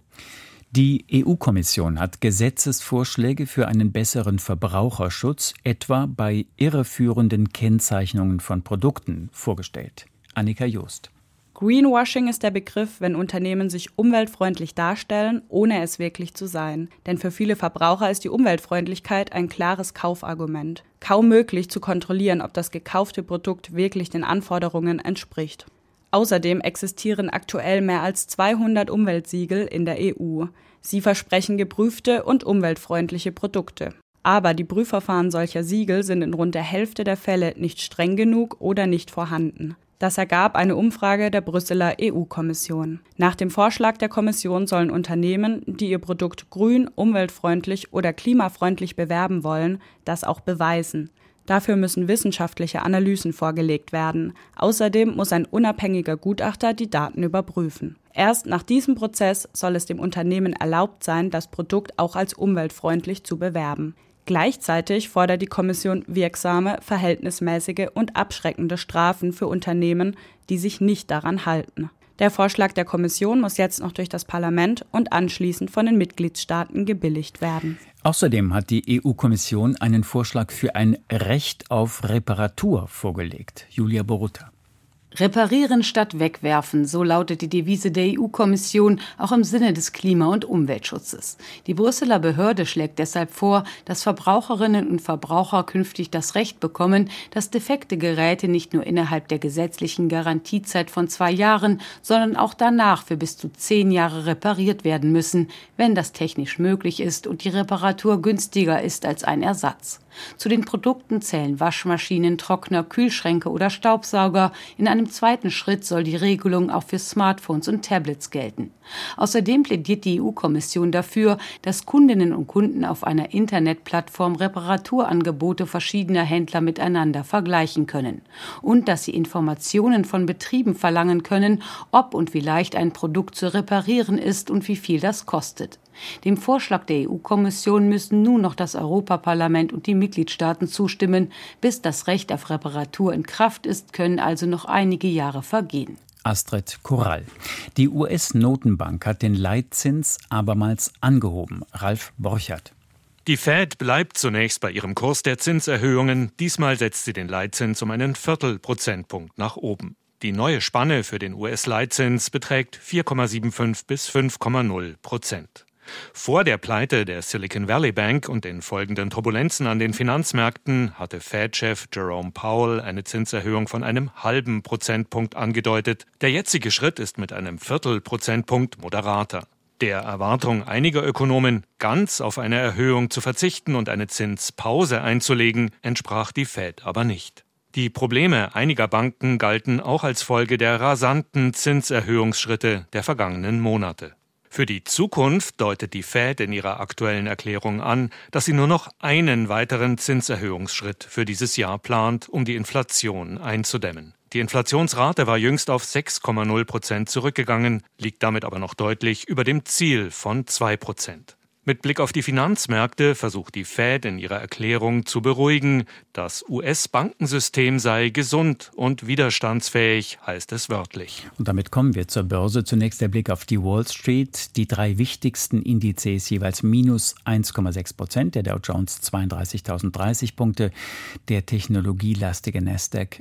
Speaker 1: Die E U-Kommission hat Gesetzesvorschläge für einen besseren Verbraucherschutz, etwa bei irreführenden Kennzeichnungen von Produkten, vorgestellt. Annika Jost.
Speaker 19: Greenwashing ist der Begriff, wenn Unternehmen sich umweltfreundlich darstellen, ohne es wirklich zu sein. Denn für viele Verbraucher ist die Umweltfreundlichkeit ein klares Kaufargument. Kaum möglich zu kontrollieren, ob das gekaufte Produkt wirklich den Anforderungen entspricht. Außerdem existieren aktuell mehr als zweihundert Umweltsiegel in der E U. Sie versprechen geprüfte und umweltfreundliche Produkte. Aber die Prüfverfahren solcher Siegel sind in rund der Hälfte der Fälle nicht streng genug oder nicht vorhanden. Das ergab eine Umfrage der Brüsseler E U-Kommission. Nach dem Vorschlag der Kommission sollen Unternehmen, die ihr Produkt grün, umweltfreundlich oder klimafreundlich bewerben wollen, das auch beweisen. Dafür müssen wissenschaftliche Analysen vorgelegt werden. Außerdem muss ein unabhängiger Gutachter die Daten überprüfen. Erst nach diesem Prozess soll es dem Unternehmen erlaubt sein, das Produkt auch als umweltfreundlich zu bewerben. Gleichzeitig fordert die Kommission wirksame, verhältnismäßige und abschreckende Strafen für Unternehmen, die sich nicht daran halten. Der Vorschlag der Kommission muss jetzt noch durch das Parlament und anschließend von den Mitgliedstaaten gebilligt werden.
Speaker 1: Außerdem hat die E U-Kommission einen Vorschlag für ein Recht auf Reparatur vorgelegt. Julia Borutta.
Speaker 20: Reparieren statt wegwerfen, so lautet die Devise der E U-Kommission, auch im Sinne des Klima- und Umweltschutzes. Die Brüsseler Behörde schlägt deshalb vor, dass Verbraucherinnen und Verbraucher künftig das Recht bekommen, dass defekte Geräte nicht nur innerhalb der gesetzlichen Garantiezeit von zwei Jahren, sondern auch danach für bis zu zehn Jahre repariert werden müssen, wenn das technisch möglich ist und die Reparatur günstiger ist als ein Ersatz. Zu den Produkten zählen Waschmaschinen, Trockner, Kühlschränke oder Staubsauger. In einem zweiten Schritt soll die Regelung auch für Smartphones und Tablets gelten. Außerdem plädiert die E U-Kommission dafür, dass Kundinnen und Kunden auf einer Internetplattform Reparaturangebote verschiedener Händler miteinander vergleichen können. Und dass sie Informationen von Betrieben verlangen können, ob und wie leicht ein Produkt zu reparieren ist und wie viel das kostet. Dem Vorschlag der E U-Kommission müssen nun noch das Europaparlament und die Mitgliedstaaten zustimmen. Bis das Recht auf Reparatur in Kraft ist, können also noch einige Jahre vergehen.
Speaker 1: Astrid Korall. Die U S-Notenbank hat den Leitzins abermals angehoben. Ralf Borchert.
Speaker 21: Die Fed bleibt zunächst bei ihrem Kurs der Zinserhöhungen. Diesmal setzt sie den Leitzins um einen Viertelprozentpunkt nach oben. Die neue Spanne für den U S-Leitzins beträgt vier Komma fünfundsiebzig bis fünf Komma null Prozent. Vor der Pleite der Silicon Valley Bank und den folgenden Turbulenzen an den Finanzmärkten hatte Fed-Chef Jerome Powell eine Zinserhöhung von einem halben Prozentpunkt angedeutet. Der jetzige Schritt ist mit einem Viertelprozentpunkt moderater. Der Erwartung einiger Ökonomen, ganz auf eine Erhöhung zu verzichten und eine Zinspause einzulegen, entsprach die Fed aber nicht. Die Probleme einiger Banken galten auch als Folge der rasanten Zinserhöhungsschritte der vergangenen Monate. Für die Zukunft deutet die Fed in ihrer aktuellen Erklärung an, dass sie nur noch einen weiteren Zinserhöhungsschritt für dieses Jahr plant, um die Inflation einzudämmen. Die Inflationsrate war jüngst auf sechs Komma null Prozent zurückgegangen, liegt damit aber noch deutlich über dem Ziel von zwei Prozent. Mit Blick auf die Finanzmärkte versucht die Fed in ihrer Erklärung zu beruhigen. Das U S-Bankensystem sei gesund und widerstandsfähig, heißt es wörtlich.
Speaker 1: Und damit kommen wir zur Börse. Zunächst der Blick auf die Wall Street. Die drei wichtigsten Indizes jeweils minus eins Komma sechs Prozent. Der Dow Jones zweiunddreißigtausenddreißig Punkte. Der technologielastige Nasdaq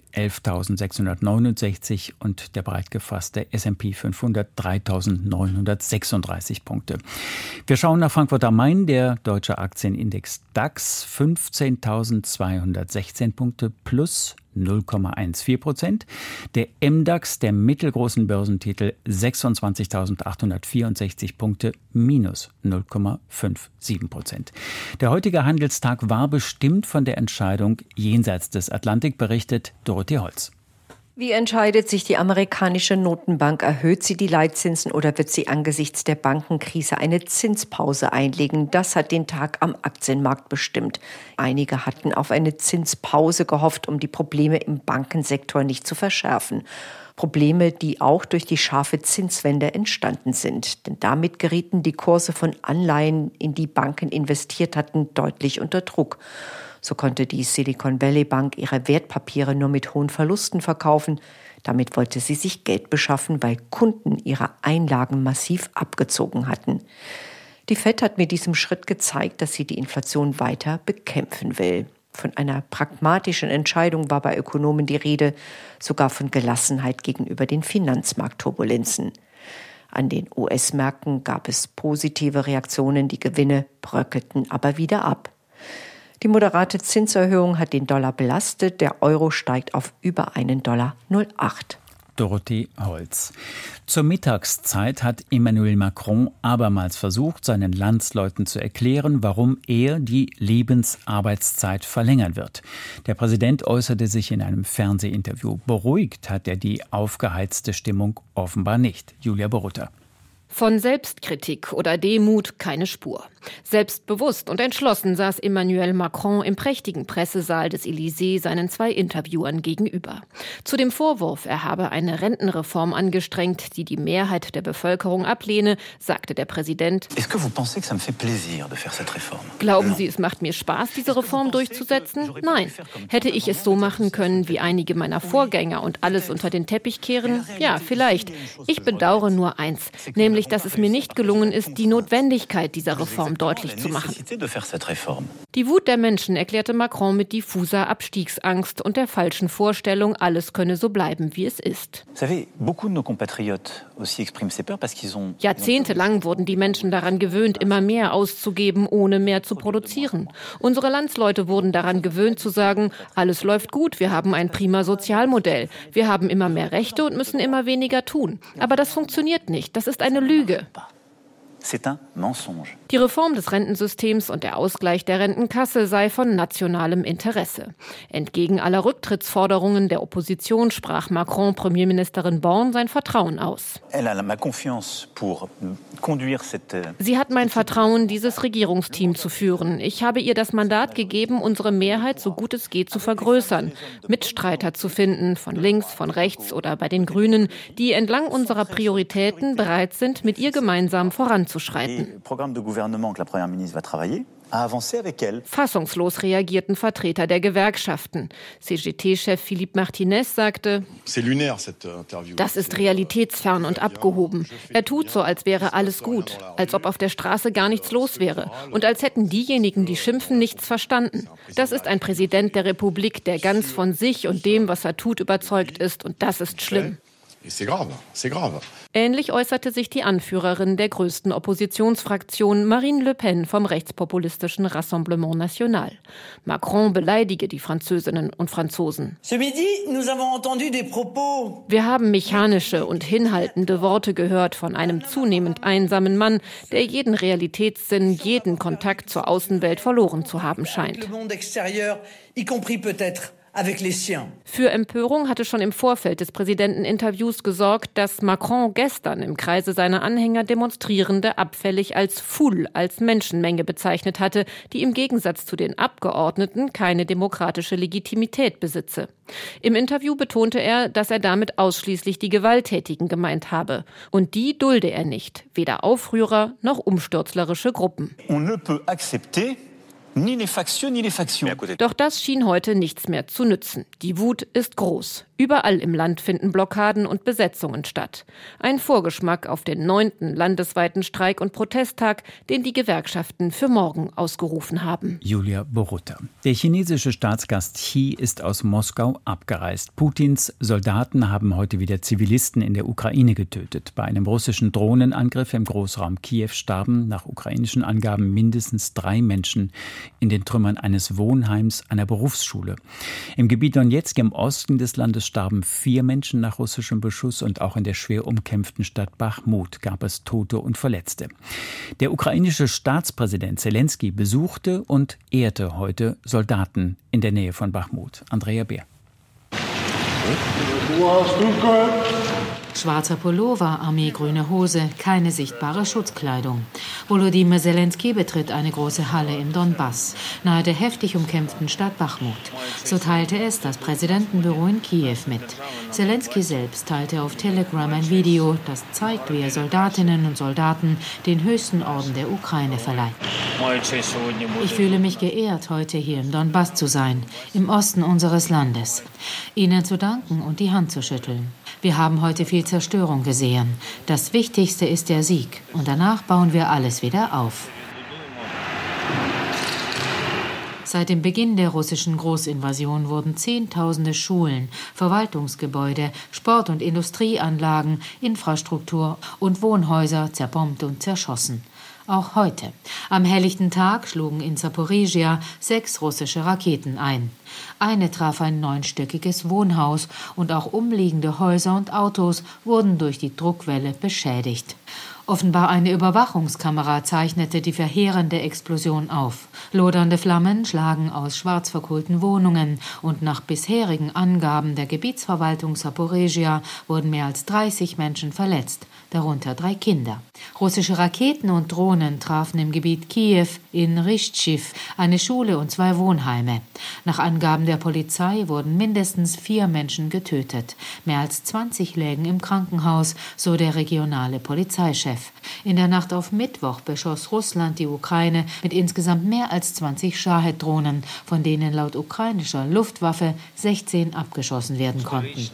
Speaker 1: elftausendsechshundertneunundsechzig und der breit gefasste S und P fünfhundert dreitausendneunhundertsechsunddreißig Punkte. Wir schauen nach Frankfurt Frankfurt am Main der deutsche Aktienindex DAX fünfzehntausendzweihundertsechzehn Punkte plus null Komma vierzehn Prozent. Der M DAX der mittelgroßen Börsentitel sechsundzwanzigtausendachthundertvierundsechzig Punkte minus null Komma siebenundfünfzig Prozent. Der heutige Handelstag war bestimmt von der Entscheidung jenseits des Atlantik, berichtet Dorothee Holz.
Speaker 2: Wie entscheidet sich die amerikanische Notenbank? Erhöht sie die Leitzinsen oder wird sie angesichts der Bankenkrise eine Zinspause einlegen? Das hat den Tag am Aktienmarkt bestimmt. Einige hatten auf eine Zinspause gehofft, um die Probleme im Bankensektor nicht zu verschärfen. Probleme, die auch durch die scharfe Zinswende entstanden sind. Denn damit gerieten die Kurse von Anleihen, in die Banken investiert hatten, deutlich unter Druck. So konnte die Silicon Valley Bank ihre Wertpapiere nur mit hohen Verlusten verkaufen. Damit wollte sie sich Geld beschaffen, weil Kunden ihre Einlagen massiv abgezogen hatten. Die Fed hat mit diesem Schritt gezeigt, dass sie die Inflation weiter bekämpfen will. Von einer pragmatischen Entscheidung war bei Ökonomen die Rede, sogar von Gelassenheit gegenüber den Finanzmarktturbulenzen. An den U S-Märkten gab es positive Reaktionen, die Gewinne bröckelten aber wieder ab. Die moderate Zinserhöhung hat den Dollar belastet. Der Euro steigt auf über einen Dollar null Komma acht.
Speaker 1: Dorothee Holz. Zur Mittagszeit hat Emmanuel Macron abermals versucht, seinen Landsleuten zu erklären, warum er die Lebensarbeitszeit verlängern wird. Der Präsident äußerte sich in einem Fernsehinterview. Beruhigt hat er die aufgeheizte Stimmung offenbar nicht. Julia Borutta.
Speaker 13: Von Selbstkritik oder Demut keine Spur. Selbstbewusst und entschlossen saß Emmanuel Macron im prächtigen Pressesaal des Élysées seinen zwei Interviewern gegenüber. Zu dem Vorwurf, er habe eine Rentenreform angestrengt, die die Mehrheit der Bevölkerung ablehne, sagte der Präsident: Glauben Sie, es macht mir Spaß, diese Reform durchzusetzen? Nein. Hätte ich es so machen können wie einige meiner Vorgänger und alles unter den Teppich kehren? Ja, vielleicht. Ich bedauere nur eins, nämlich dass es mir nicht gelungen ist, die Notwendigkeit dieser Reform deutlich zu machen. Die Wut der Menschen erklärte Macron mit diffuser Abstiegsangst und der falschen Vorstellung, alles könne so bleiben, wie es ist. Jahrzehntelang wurden die Menschen daran gewöhnt, immer mehr auszugeben, ohne mehr zu produzieren. Unsere Landsleute wurden daran gewöhnt zu sagen, alles läuft gut, wir haben ein prima Sozialmodell, wir haben immer mehr Rechte und müssen immer weniger tun. Aber das funktioniert nicht, das ist eine Lüge. Die Reform des Rentensystems und der Ausgleich der Rentenkasse sei von nationalem Interesse. Entgegen aller Rücktrittsforderungen der Opposition sprach Macron Premierministerin Borne sein Vertrauen aus. Sie hat mein Vertrauen, dieses Regierungsteam zu führen. Ich habe ihr das Mandat gegeben, unsere Mehrheit so gut es geht zu vergrößern, Mitstreiter zu finden, von links, von rechts oder bei den Grünen, die entlang unserer Prioritäten bereit sind, mit ihr gemeinsam voranzuschreiten. Fassungslos reagierten Vertreter der Gewerkschaften. C G T-Chef Philippe Martinez sagte: Das ist realitätsfern und abgehoben. Er tut so, als wäre alles gut, als ob auf der Straße gar nichts los wäre und als hätten diejenigen, die schimpfen, nichts verstanden. Das ist ein Präsident der Republik, der ganz von sich und dem, was er tut, überzeugt ist, und das ist schlimm. Ähnlich äußerte sich die Anführerin der größten Oppositionsfraktion, Marine Le Pen, vom rechtspopulistischen Rassemblement National. Macron beleidige die Französinnen und Franzosen. Wir haben mechanische und hinhaltende Worte gehört von einem zunehmend einsamen Mann, der jeden Realitätssinn, jeden Kontakt zur Außenwelt verloren zu haben scheint. Für Empörung hatte schon im Vorfeld des Präsidenteninterviews gesorgt, dass Macron gestern im Kreise seiner Anhänger Demonstrierende abfällig als Foule, als Menschenmenge bezeichnet hatte, die im Gegensatz zu den Abgeordneten keine demokratische Legitimität besitze. Im Interview betonte er, dass er damit ausschließlich die Gewalttätigen gemeint habe. Und die dulde er nicht, weder Aufrührer noch umstürzlerische Gruppen.
Speaker 4: Doch das schien heute nichts mehr zu nützen. Die Wut ist groß. Überall im Land finden Blockaden und Besetzungen statt. Ein Vorgeschmack auf den neunten landesweiten Streik- und Protesttag, den die Gewerkschaften für morgen ausgerufen haben.
Speaker 1: Julia Boruta. Der chinesische Staatsgast Xi ist aus Moskau abgereist. Putins Soldaten haben heute wieder Zivilisten in der Ukraine getötet. Bei einem russischen Drohnenangriff im Großraum Kiew starben nach ukrainischen Angaben mindestens drei Menschen in den Trümmern eines Wohnheims einer Berufsschule. Im Gebiet Donezk im Osten des Landes starben vier Menschen nach russischem Beschuss und auch in der schwer umkämpften Stadt Bachmut gab es Tote und Verletzte. Der ukrainische Staatspräsident Zelensky besuchte und ehrte heute Soldaten in der Nähe von Bachmut. Andrea Beer.
Speaker 22: Schwarzer Pullover, armeegrüne Hose, keine sichtbare Schutzkleidung. Volodymyr Zelensky betritt eine große Halle im Donbass, nahe der heftig umkämpften Stadt Bachmut. So teilte es das Präsidentenbüro in Kiew mit. Zelensky selbst teilte auf Telegram ein Video, das zeigt, wie er Soldatinnen und Soldaten den höchsten Orden der Ukraine verleiht. Ich fühle mich geehrt, heute hier im Donbass zu sein, im Osten unseres Landes. Ihnen zu danken und die Hand zu schütteln. Wir haben heute viel Zerstörung gesehen. Das Wichtigste ist der Sieg. Und danach bauen wir alles wieder auf. Seit dem Beginn der russischen Großinvasion wurden Zehntausende Schulen, Verwaltungsgebäude, Sport- und Industrieanlagen, Infrastruktur und Wohnhäuser zerbombt und zerschossen. Auch heute. Am helllichten Tag schlugen in Zaporizhia sechs russische Raketen ein. Eine traf ein neunstöckiges Wohnhaus und auch umliegende Häuser und Autos wurden durch die Druckwelle beschädigt. Offenbar eine Überwachungskamera zeichnete die verheerende Explosion auf. Lodernde Flammen schlagen aus schwarz verkohlten Wohnungen und nach bisherigen Angaben der Gebietsverwaltung Zaporizhia wurden mehr als dreißig Menschen verletzt, darunter drei Kinder. Russische Raketen und Drohnen trafen im Gebiet Kiew in Rischtschew eine Schule und zwei Wohnheime. Nach Angaben der Polizei wurden mindestens vier Menschen getötet. Mehr als zwanzig lägen im Krankenhaus, so der regionale Polizeichef. In der Nacht auf Mittwoch beschoss Russland die Ukraine mit insgesamt mehr als zwanzig Shahed-Drohnen, von denen laut ukrainischer Luftwaffe sechzehn abgeschossen werden konnten.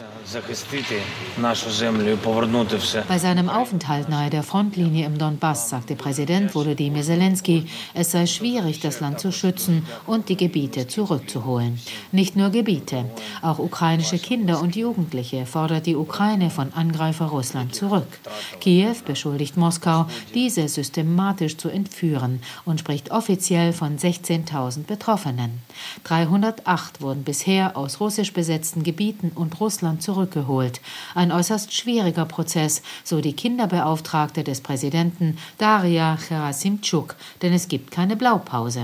Speaker 22: Bei seinem Aufenthalt nahe der Frontlinie im Donbass sagte Präsident Volodymyr Zelensky, es sei schwierig, das Land zu schützen und die Gebiete zurückzuholen. Nicht nur Gebiete, auch ukrainische Kinder und Jugendliche fordert die Ukraine von Angreifer Russland zurück. Kiew beschuldigt Moskau, diese systematisch zu entführen und spricht offiziell von sechzehntausend Betroffenen. dreihundertacht wurden bisher aus russisch besetzten Gebieten und Russland zurückgeholt. Ein äußerst schwieriger Prozess, so die Kinderbeauftragte des Präsidenten Daria Gerasimtschuk, denn es gibt keine Blaupause.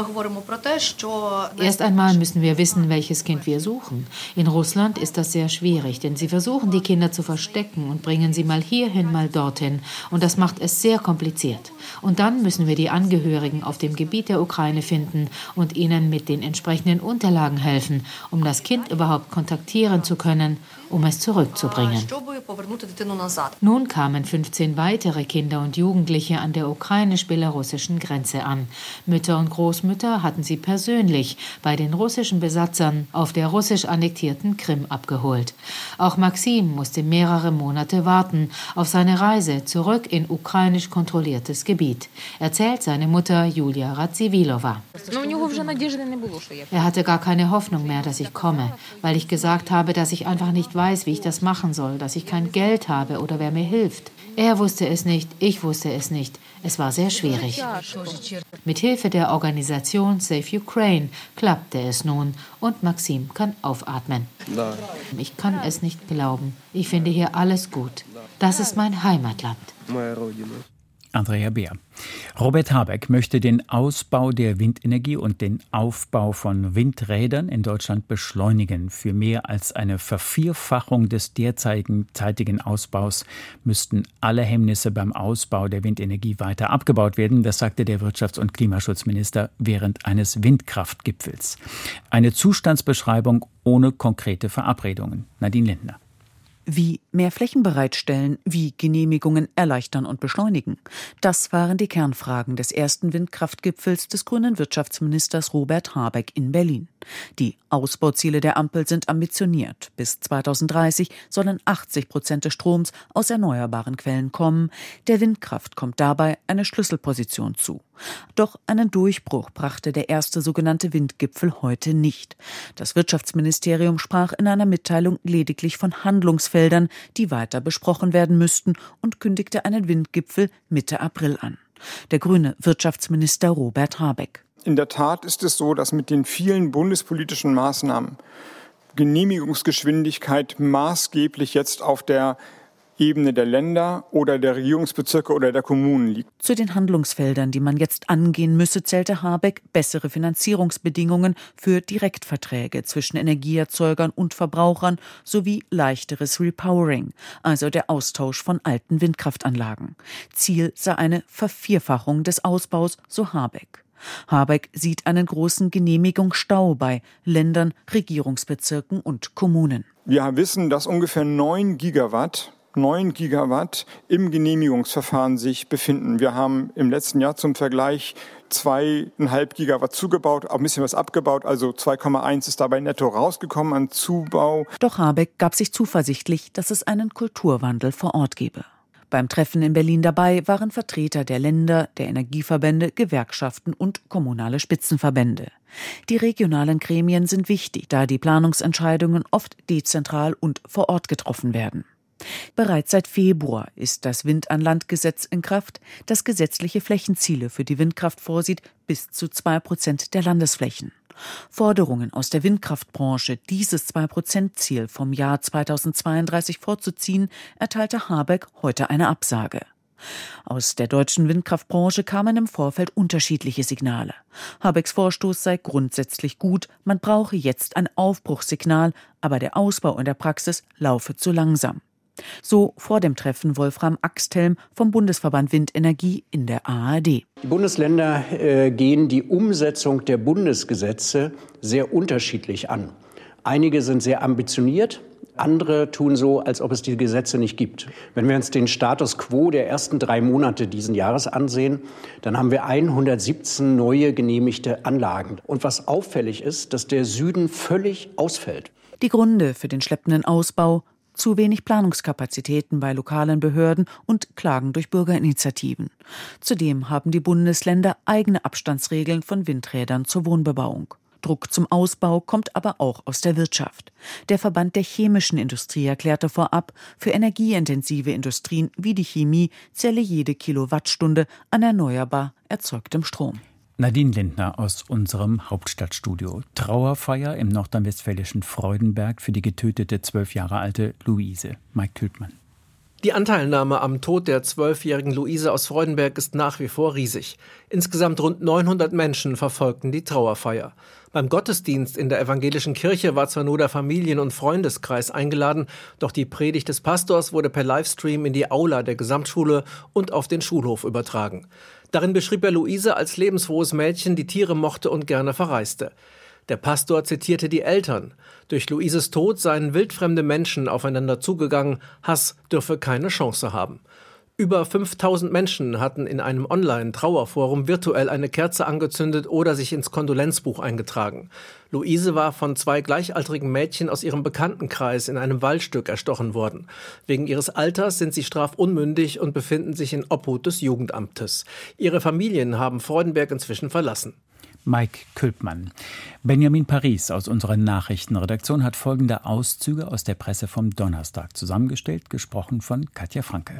Speaker 22: Erst einmal müssen wir wissen, welches Kind wir suchen. In Russland ist das sehr schwierig, denn sie versuchen, die Kinder zu verstecken und bringen sie mal hierhin, mal dorthin. Und das macht es sehr kompliziert. Und dann müssen wir die Angehörigen auf dem Gebiet der Ukraine finden und ihnen mit den entsprechenden Unterlagen helfen, um das Kind überhaupt kontaktieren zu können, um es zurückzubringen. Nun kamen fünfzehn weitere Kinder und Jugendliche an der ukrainisch-belarussischen Grenze an. Mütter und Großmütter hatten sie persönlich bei den russischen Besatzern auf der russisch annektierten Krim abgeholt. Auch Maxim musste mehrere Monate warten auf seine Reise zurück in ukrainisch kontrolliertes Gebiet, erzählt seine Mutter Julia Radziwilowa. Er hatte gar keine Hoffnung mehr, dass ich komme, weil ich gesagt habe, dass ich einfach nicht weiß, wie ich das machen soll, dass ich kein Geld habe oder wer mir hilft. Er wusste es nicht, ich wusste es nicht. Es war sehr schwierig. Mit Hilfe der Organisation Save Ukraine klappte es nun und Maxim kann aufatmen. Ich kann es nicht glauben. Ich finde hier alles gut. Das ist mein Heimatland.
Speaker 1: Andrea Beer. Robert Habeck möchte den Ausbau der Windenergie und den Aufbau von Windrädern in Deutschland beschleunigen. Für mehr als eine Vervierfachung des derzeitigen Ausbaus müssten alle Hemmnisse beim Ausbau der Windenergie weiter abgebaut werden. Das sagte der Wirtschafts- und Klimaschutzminister während eines Windkraftgipfels. Eine Zustandsbeschreibung ohne konkrete Verabredungen. Nadine Lindner.
Speaker 5: Wie mehr Flächen bereitstellen, wie Genehmigungen erleichtern und beschleunigen. Das waren die Kernfragen des ersten Windkraftgipfels des grünen Wirtschaftsministers Robert Habeck in Berlin. Die Ausbauziele der Ampel sind ambitioniert. Bis zweitausenddreißig sollen achtzig Prozent des Stroms aus erneuerbaren Quellen kommen. Der Windkraft kommt dabei eine Schlüsselposition zu. Doch einen Durchbruch brachte der erste sogenannte Windgipfel heute nicht. Das Wirtschaftsministerium sprach in einer Mitteilung lediglich von Handlungsfeldern, die weiter besprochen werden müssten, und kündigte einen Windgipfel Mitte April an. Der grüne Wirtschaftsminister Robert Habeck.
Speaker 6: In der Tat ist es so, dass mit den vielen bundespolitischen Maßnahmen Genehmigungsgeschwindigkeit maßgeblich jetzt auf der Ebene der Länder oder der Regierungsbezirke oder der Kommunen liegt.
Speaker 5: Zu den Handlungsfeldern, die man jetzt angehen müsse, zählte Habeck bessere Finanzierungsbedingungen für Direktverträge zwischen Energieerzeugern und Verbrauchern sowie leichteres Repowering, also der Austausch von alten Windkraftanlagen. Ziel sei eine Vervierfachung des Ausbaus, so Habeck. Habeck sieht einen großen Genehmigungsstau bei Ländern, Regierungsbezirken und Kommunen.
Speaker 6: Wir wissen, dass ungefähr neun Gigawatt neun Gigawatt im Genehmigungsverfahren sich befinden. Wir haben im letzten Jahr zum Vergleich zwei Komma fünf Gigawatt zugebaut, auch ein bisschen was abgebaut, also zwei Komma eins ist dabei netto rausgekommen an Zubau.
Speaker 5: Doch Habeck gab sich zuversichtlich, dass es einen Kulturwandel vor Ort gebe. Beim Treffen in Berlin dabei waren Vertreter der Länder, der Energieverbände, Gewerkschaften und kommunale Spitzenverbände. Die regionalen Gremien sind wichtig, da die Planungsentscheidungen oft dezentral und vor Ort getroffen werden. Bereits seit Februar ist das Wind-an-Land-Gesetz in Kraft, das gesetzliche Flächenziele für die Windkraft vorsieht, bis zu zwei Prozent der Landesflächen. Forderungen aus der Windkraftbranche, dieses zwei Prozent Ziel vom Jahr zweitausendzweiunddreißig vorzuziehen, erteilte Habeck heute eine Absage. Aus der deutschen Windkraftbranche kamen im Vorfeld unterschiedliche Signale. Habecks Vorstoß sei grundsätzlich gut, man brauche jetzt ein Aufbruchssignal, aber der Ausbau in der Praxis laufe zu langsam. So vor dem Treffen Wolfram Axthelm vom Bundesverband Windenergie in der A R D.
Speaker 23: Die Bundesländer äh, gehen die Umsetzung der Bundesgesetze sehr unterschiedlich an. Einige sind sehr ambitioniert, andere tun so, als ob es die Gesetze nicht gibt. Wenn wir uns den Status quo der ersten drei Monate diesen Jahres ansehen, dann haben wir hundertsiebzehn neue genehmigte Anlagen. Und was auffällig ist, dass der Süden völlig ausfällt.
Speaker 5: Die Gründe für den schleppenden Ausbau: zu wenig Planungskapazitäten bei lokalen Behörden und Klagen durch Bürgerinitiativen. Zudem haben die Bundesländer eigene Abstandsregeln von Windrädern zur Wohnbebauung. Druck zum Ausbau kommt aber auch aus der Wirtschaft. Der Verband der chemischen Industrie erklärte vorab, für energieintensive Industrien wie die Chemie zähle jede Kilowattstunde an erneuerbar erzeugtem Strom.
Speaker 1: Nadine Lindner aus unserem Hauptstadtstudio. Trauerfeier im nordrhein-westfälischen Freudenberg für die getötete zwölf Jahre alte Luise. Mike Kültmann.
Speaker 24: Die Anteilnahme am Tod der zwölfjährigen Luise aus Freudenberg ist nach wie vor riesig. Insgesamt rund neunhundert Menschen verfolgten die Trauerfeier. Beim Gottesdienst in der evangelischen Kirche war zwar nur der Familien- und Freundeskreis eingeladen, doch die Predigt des Pastors wurde per Livestream in die Aula der Gesamtschule und auf den Schulhof übertragen. Darin beschrieb er Luise als lebensfrohes Mädchen, die Tiere mochte und gerne verreiste. Der Pastor zitierte die Eltern. Durch Luises Tod seien wildfremde Menschen aufeinander zugegangen, Hass dürfe keine Chance haben. Über fünftausend Menschen hatten in einem Online-Trauerforum virtuell eine Kerze angezündet oder sich ins Kondolenzbuch eingetragen. Luise war von zwei gleichaltrigen Mädchen aus ihrem Bekanntenkreis in einem Waldstück erstochen worden. Wegen ihres Alters sind sie strafunmündig und befinden sich in Obhut des Jugendamtes. Ihre Familien haben Freudenberg inzwischen verlassen.
Speaker 1: Mike Kültmann. Benjamin Paris aus unserer Nachrichtenredaktion hat folgende Auszüge aus der Presse vom Donnerstag zusammengestellt, gesprochen von Katja Franke.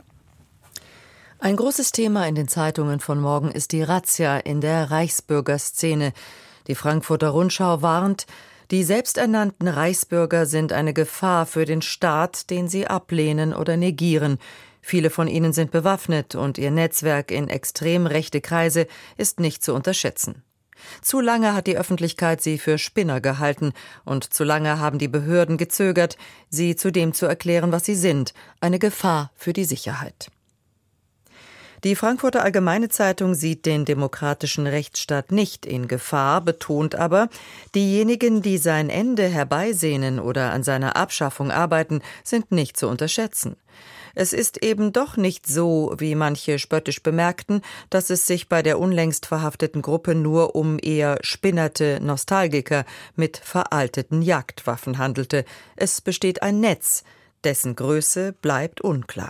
Speaker 25: Ein großes Thema in den Zeitungen von morgen ist die Razzia in der Reichsbürgerszene. Die Frankfurter Rundschau warnt, die selbsternannten Reichsbürger sind eine Gefahr für den Staat, den sie ablehnen oder negieren. Viele von ihnen sind bewaffnet und ihr Netzwerk in extrem rechte Kreise ist nicht zu unterschätzen. Zu lange hat die Öffentlichkeit sie für Spinner gehalten und zu lange haben die Behörden gezögert, sie zu dem zu erklären, was sie sind, eine Gefahr für die Sicherheit. Die Frankfurter Allgemeine Zeitung sieht den demokratischen Rechtsstaat nicht in Gefahr, betont aber, diejenigen, die sein Ende herbeisehnen oder an seiner Abschaffung arbeiten, sind nicht zu unterschätzen. Es ist eben doch nicht so, wie manche spöttisch bemerkten, dass es sich bei der unlängst verhafteten Gruppe nur um eher spinnerte Nostalgiker mit veralteten Jagdwaffen handelte. Es besteht ein Netz, dessen Größe bleibt unklar.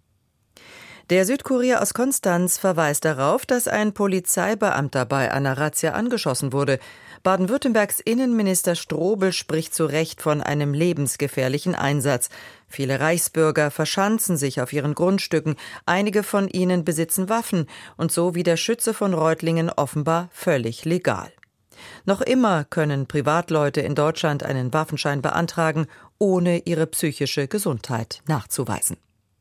Speaker 25: Der Südkurier aus Konstanz verweist darauf, dass ein Polizeibeamter bei einer Razzia angeschossen wurde. Baden-Württembergs Innenminister Strobel spricht zu Recht von einem lebensgefährlichen Einsatz. Viele Reichsbürger verschanzen sich auf ihren Grundstücken, einige von ihnen besitzen Waffen und so wie der Schütze von Reutlingen offenbar völlig legal. Noch immer können Privatleute in Deutschland einen Waffenschein beantragen, ohne ihre psychische Gesundheit nachzuweisen.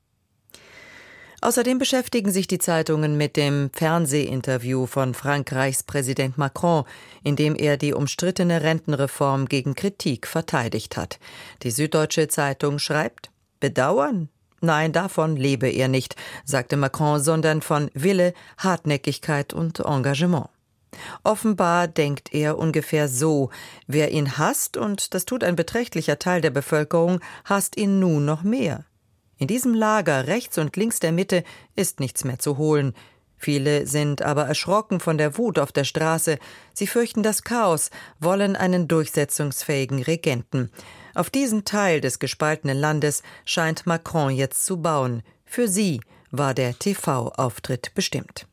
Speaker 25: Außerdem beschäftigen sich die Zeitungen mit dem Fernsehinterview von Frankreichs Präsident Macron, in dem er die umstrittene Rentenreform gegen Kritik verteidigt hat. Die Süddeutsche Zeitung schreibt: Bedauern? Nein, davon lebe er nicht, sagte Macron, sondern von Wille, Hartnäckigkeit und Engagement. Offenbar denkt er ungefähr so: Wer ihn hasst, und das tut ein beträchtlicher Teil der Bevölkerung, hasst ihn nun noch mehr. In diesem Lager rechts und links der Mitte ist nichts mehr zu holen. Viele sind aber erschrocken von der Wut auf der Straße. Sie fürchten das Chaos, wollen einen durchsetzungsfähigen Regenten. Auf diesen Teil des gespaltenen Landes scheint Macron jetzt zu bauen. Für sie war der T V-Auftritt bestimmt.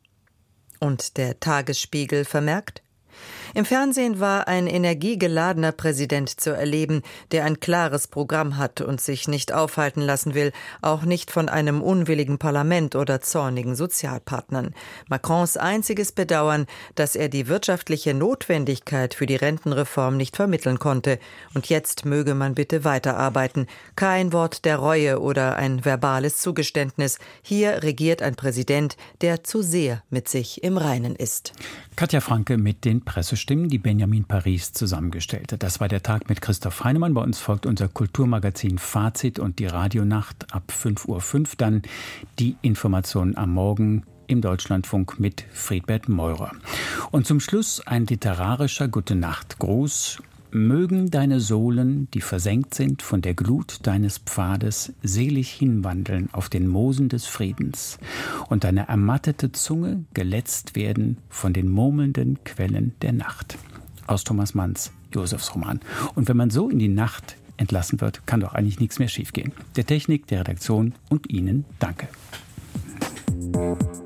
Speaker 25: Und der Tagesspiegel vermerkt: Im Fernsehen war ein energiegeladener Präsident zu erleben, der ein klares Programm hat und sich nicht aufhalten lassen will, auch nicht von einem unwilligen Parlament oder zornigen Sozialpartnern. Macrons einziges Bedauern, dass er die wirtschaftliche Notwendigkeit für die Rentenreform nicht vermitteln konnte. Und jetzt möge man bitte weiterarbeiten. Kein Wort der Reue oder ein verbales Zugeständnis. Hier regiert ein Präsident, der zu sehr mit sich im Reinen ist.
Speaker 1: Katja Franke mit den Pressestimmen, die Benjamin Paris zusammengestellt hat. Das war der Tag mit Christoph Heinemann. Bei uns folgt unser Kulturmagazin Fazit und die Radionacht ab fünf Uhr fünf. Dann die Informationen am Morgen im Deutschlandfunk mit Friedbert Meurer. Und zum Schluss ein literarischer Gute-Nacht-Gruß. Mögen deine Sohlen, die versenkt sind von der Glut deines Pfades, selig hinwandeln auf den Moosen des Friedens und deine ermattete Zunge geletzt werden von den murmelnden Quellen der Nacht. Aus Thomas Manns Josefs Roman. Und wenn man so in die Nacht entlassen wird, kann doch eigentlich nichts mehr schiefgehen. Der Technik, der Redaktion und Ihnen danke.